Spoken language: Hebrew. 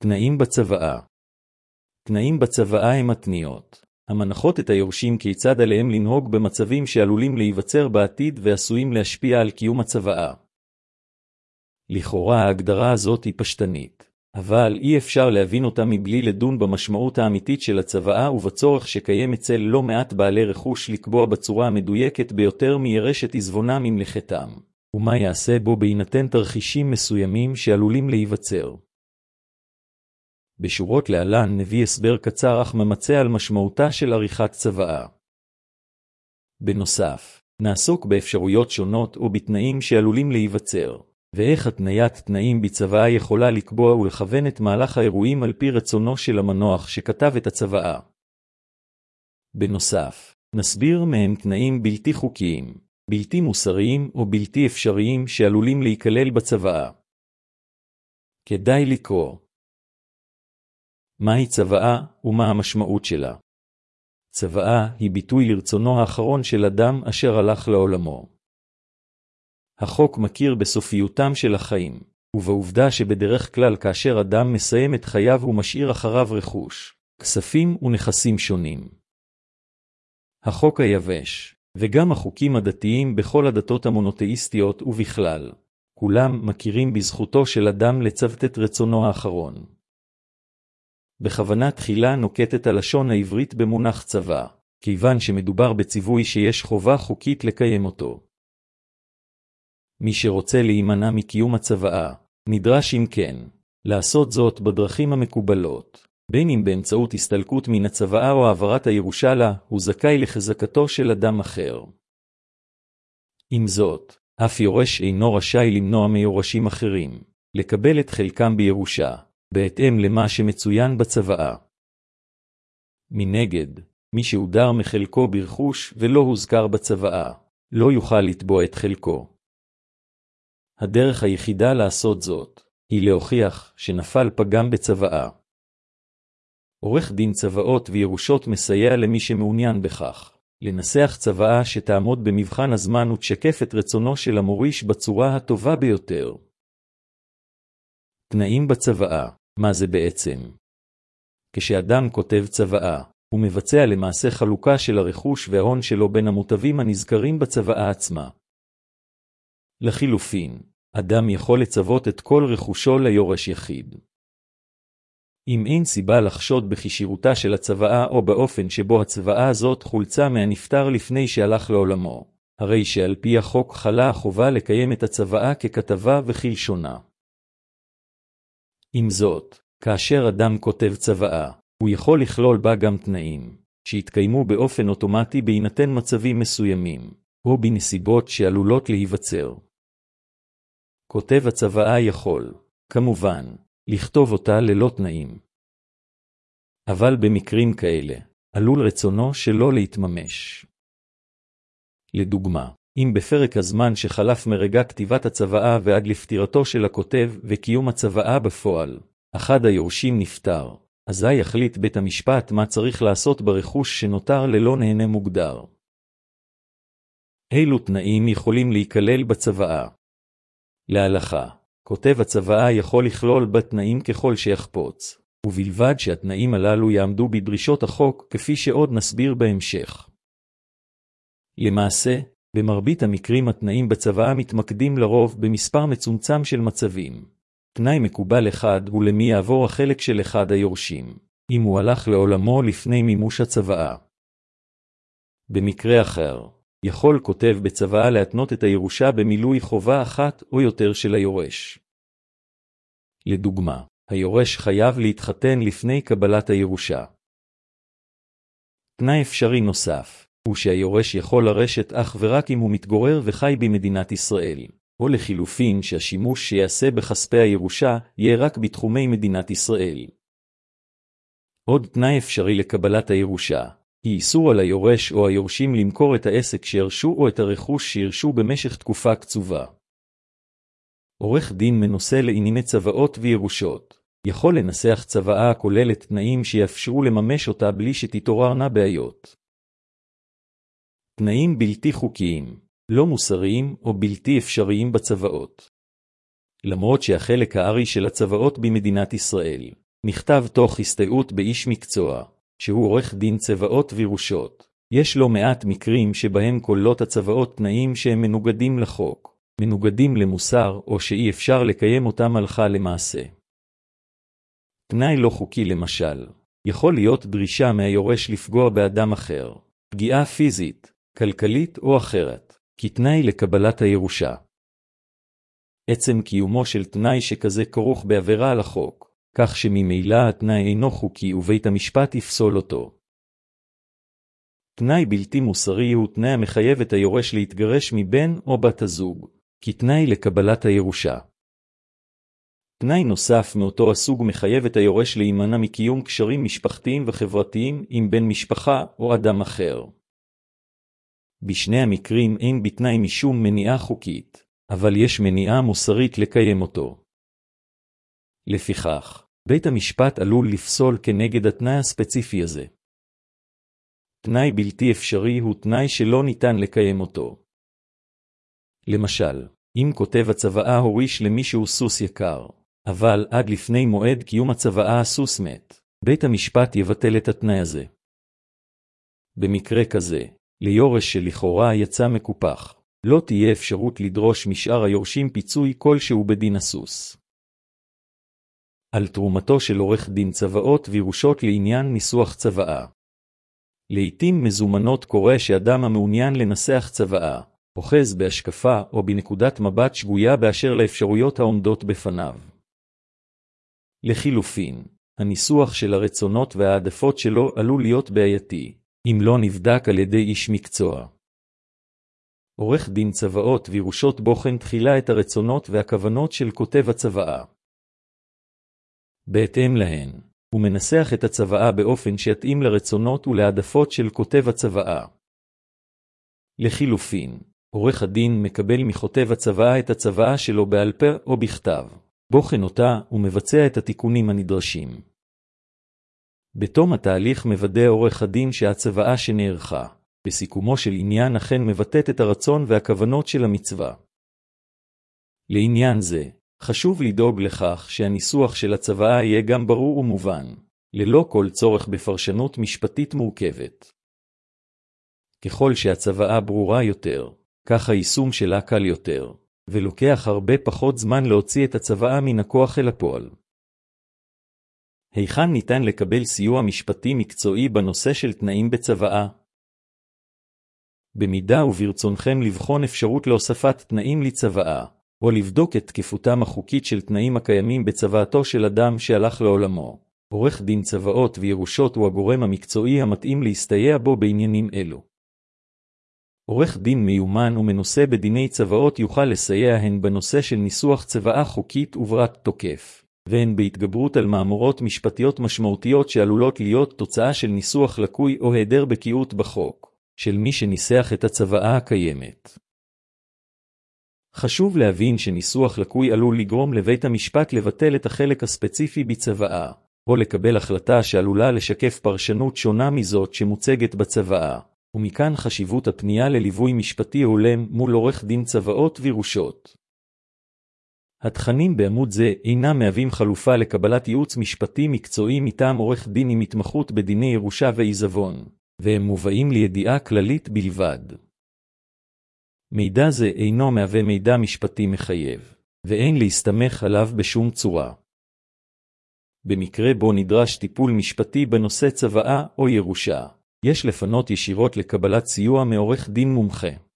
תנאים בצוואה. תנאים בצוואה הם התניות, המנחות את היורשים כיצד עליהם לנהוג במצבים שעלולים להיווצר בעתיד ועשויים להשפיע על קיום הצוואה. לכאורה ההגדרה הזאת היא פשטנית, אבל אי אפשר להבין אותה מבלי לדון במשמעות האמיתית של הצוואה ובצורך שקיים אצל לא מעט בעלי רכוש לקבוע בצורה המדויקת ביותר מירשת עזבונם עם לכתם, ומה יעשה בו בהינתן תרחישים מסוימים שעלולים להיווצר. בשורות להלן נביא הסבר קצר אך ממצה על משמעותה של עריכת צוואה. בנוסף, נעסוק באפשרויות שונות או בתנאים שעלולים להיווצר, ואיך התניית תנאים בצוואה יכולה לקבוע ולכוון את מהלך האירועים על פי רצונו של המנוח שכתב את הצוואה. בנוסף, נסביר מהם תנאים בלתי חוקיים, בלתי מוסריים או בלתי אפשריים שעלולים להיכלל בצוואה. כדאי לקרוא. מהי צוואה ומה המשמעות שלה? צוואה היא ביטוי לרצונו האחרון של אדם אשר הלך לעולמו. החוק מכיר בסופיותם של החיים, ובעובדה שבדרך כלל כאשר אדם מסיים את חייו הוא משאיר אחריו רכוש, כספים ונכסים שונים. החוק היבש, וגם החוקים הדתיים בכל הדתות המונותאיסטיות ובכלל, כולם מכירים בזכותו של אדם לצוות את רצונו האחרון. בכוונה תחילה נוקטת הלשון העברית במונח צוואה, כיוון שמדובר בציווי שיש חובה חוקית לקיים אותו. מי שרוצה להימנע מקיום הצוואה, נדרש אם כן, לעשות זאת בדרכים המקובלות, בין אם באמצעות הסתלקות מן הצוואה או העברת הירושה לה, הוא זכאי לחזקתו של אדם אחר. עם זאת, אף יורש אינו רשאי למנוע מיורשים אחרים, לקבל את חלקם בירושה, בהתאם למה שמצוין בצוואה. מנגד, מי שהודר מחלקו ברכוש ולא הוזכר בצוואה, לא יוכל לתבוע את חלקו. הדרך היחידה לעשות זאת, היא להוכיח שנפל פגם בצוואה. עורך דין צוואות וירושות מסייע למי שמעוניין בכך, לנסח צוואה שתעמוד במבחן הזמן ותשקף את רצונו של המוריש בצורה הטובה ביותר. תנאים בצוואה, מה זה בעצם? כשאדם כותב צוואה, הוא מבצע למעשה חלוקה של הרכוש וההון שלו בין המוטבים הנזכרים בצוואה עצמה. לחילופין, אדם יכול לצוות את כל רכושו ליורש יחיד. אם אין סיבה לחשוד בכשירותה של הצוואה או באופן שבו הצוואה הזאת חולצה מהנפטר לפני שהלך לעולמו, הרי שעל פי החוק חלה החובה לקיים את הצוואה ככתבה וכלשונה. עם זאת, כאשר אדם כותב צוואה, הוא יכול לכלול בה גם תנאים, שהתקיימו באופן אוטומטי בהינתן מצבים מסוימים, או בנסיבות שעלולות להיווצר. כותב הצוואה יכול, כמובן, לכתוב אותה ללא תנאים. אבל במקרים כאלה, עלול רצונו שלא להתממש. לדוגמה, אם בפרק הזמן שחלף מרגע כתיבת הצוואה ועד לפטירתו של הכותב וקיום הצוואה בפועל, אחד היורשים נפטר, אזי יחליט בית המשפט מה צריך לעשות ברכוש שנותר ללא נהנה מוגדר. אילו תנאים יכולים להיכלל בצוואה? להלכה, כותב הצוואה יכול לכלול בתנאים ככל שיחפוץ, ובלבד שהתנאים הללו יעמדו בדרישות החוק כפי שעוד נסביר בהמשך. למעשה, במרבית המקרים התנאים בצוואה מתמקדים לרוב במספר מצומצם של מצבים. תנאי מקובל אחד הוא למי יעבור החלק של אחד היורשים, אם הוא הלך לעולמו לפני מימוש הצוואה. במקרה אחר, יכול כותב בצוואה להתנות את הירושה במילוי חובה אחת או יותר של היורש. לדוגמה, היורש חייב להתחתן לפני קבלת הירושה. תנאי אפשרי נוסף, הוא שהיורש יכול לרשת אך ורק אם הוא מתגורר וחי במדינת ישראל, או לחילופין שהשימוש שיעשה בכספי הירושה יהיה רק בתחומי מדינת ישראל. עוד תנאי אפשרי לקבלת הירושה, היא איסור על היורש או היורשים למכור את העסק שירשו או את הרכוש שירשו במשך תקופה קצובה. עורך דין מנוסה לענייני צוואות וירושות, יכול לנסח צוואה הכוללת תנאים שיאפשרו לממש אותה בלי שתתעוררנה בעיות. תנאים בלתי חוקיים, לא מוסריים או בלתי אפשריים בצוואות. למרות שהחלק הארי של הצוואות במדינת ישראל, נכתב תוך הסתייעות באיש מקצוע, שהוא עורך דין צוואות וירושות. יש לא מעט מקרים שבהם כוללות הצוואות תנאים שהם מנוגדים לחוק, מנוגדים למוסר או שאי אפשר לקיים אותם הלכה למעשה. תנאי לא חוקי למשל, יכול להיות דרישה מהיורש לפגוע באדם אחר, פגיעה פיזית, כלכלית או אחרת, כתנאי לקבלת הירושה. עצם קיומו של תנאי שכזה כרוך בעבירה על החוק, כך שממילא התנאי אינו חוקי ובית המשפט יפסול אותו. תנאי בלתי מוסרי הוא תנאי המחייב את היורש להתגרש מבן או בת הזוג, כתנאי לקבלת הירושה. תנאי נוסף מאותו הסוג מחייב את היורש להימנע מקיום קשרים משפחתיים וחברתיים עם בן משפחה או אדם אחר. בשני המקרים אין בתנאי משום מניעה חוקית, אבל יש מניעה מוסרית לקיים אותו. לפיכך, בית המשפט עלול לפסול כנגד התנאי הספציפי הזה. תנאי בלתי אפשרי הוא תנאי שלא ניתן לקיים אותו. למשל, אם כותב הצוואה הוריש למישהו סוס יקר, אבל עד לפני מועד קיום הצוואה הסוס מת, בית המשפט יבטל את התנאי הזה. במקרה כזה, ליורש שלכאורה יצא מקופח, לא תהיה אפשרות לדרוש משאר היורשים פיצוי כלשהו בדין הסוס. על תרומתו של עורך דין צוואות וירושות לעניין ניסוח צוואה. לעתים מזומנות קורה שאדם המעוניין לנסח צוואה, אוחז בהשקפה או בנקודת מבט שגויה באשר לאפשרויות העומדות בפניו. לחילופין, הניסוח של הרצונות והעדפות שלו עלול להיות בעייתי, אם לא נבדק על ידי איש מקצוע. עורך דין צוואות וירושות בוחן תחילה את הרצונות והכוונות של כותב הצוואה. בהתאם להן, הוא מנסח את הצוואה באופן שיתאים לרצונות ולהעדפות של כותב הצוואה. לחילופין, עורך הדין מקבל מכותב הצוואה את הצוואה שלו בעל פה או בכתב, בוחן אותה ומבצע את התיקונים הנדרשים. בתום התהליך מוודא עורך הדין שהצוואה שנערכה, בסיכומו של עניין אכן מבטאת את הרצון והכוונות של המצווה. לעניין זה, חשוב לדאוג לכך שהניסוח של הצוואה יהיה גם ברור ומובן, ללא כל צורך בפרשנות משפטית מורכבת. ככל שהצוואה ברורה יותר, כך היישום שלה קל יותר, ולוקח הרבה פחות זמן להוציא את הצוואה מן הכוח אל הפועל. היכן ניתן לקבל סיוע משפטי מקצועי בנושא של תנאים בצוואה? במידה וברצונכם לבחון אפשרות להוספת תנאים לצוואה, או לבדוק את תקפותם החוקית של תנאים הקיימים בצוואתו של אדם שהלך לעולמו, עורך דין צוואות וירושות הוא הגורם המקצועי המתאים להסתייע בו בעניינים אלו. עורך דין מיומן ומנוסה בדיני צוואות יוכל לסייע הן בנושא של ניסוח צוואה חוקית וברת תוקף, והן בהתגברות על מאמרות משפטיות משמעותיות שעלולות להיות תוצאה של ניסוח לקוי או היעדר בקיאות בחוק, של מי שניסח את הצוואה הקיימת. חשוב להבין שניסוח לקוי עלול לגרום לבית המשפט לבטל את החלק הספציפי בצוואה, או לקבל החלטה שעלולה לשקף פרשנות שונה מזאת שמוצגת בצוואה, ומכאן חשיבות הפנייה לליווי משפטי הולם מול עורך דין צוואות וירושות. התכנים בעמוד זה אינם מהווים חלופה לקבלת ייעוץ משפטי מקצועי מטעם עורך דין עם התמחות בדיני ירושה ועיזבון, והם מובאים לידיעה כללית בלבד. מידע זה אינו מהווה מידע משפטי מחייב, ואין להסתמך עליו בשום צורה. במקרה בו נדרש טיפול משפטי בנושא צוואה או ירושה, יש לפנות ישירות לקבלת סיוע מעורך דין מומחה.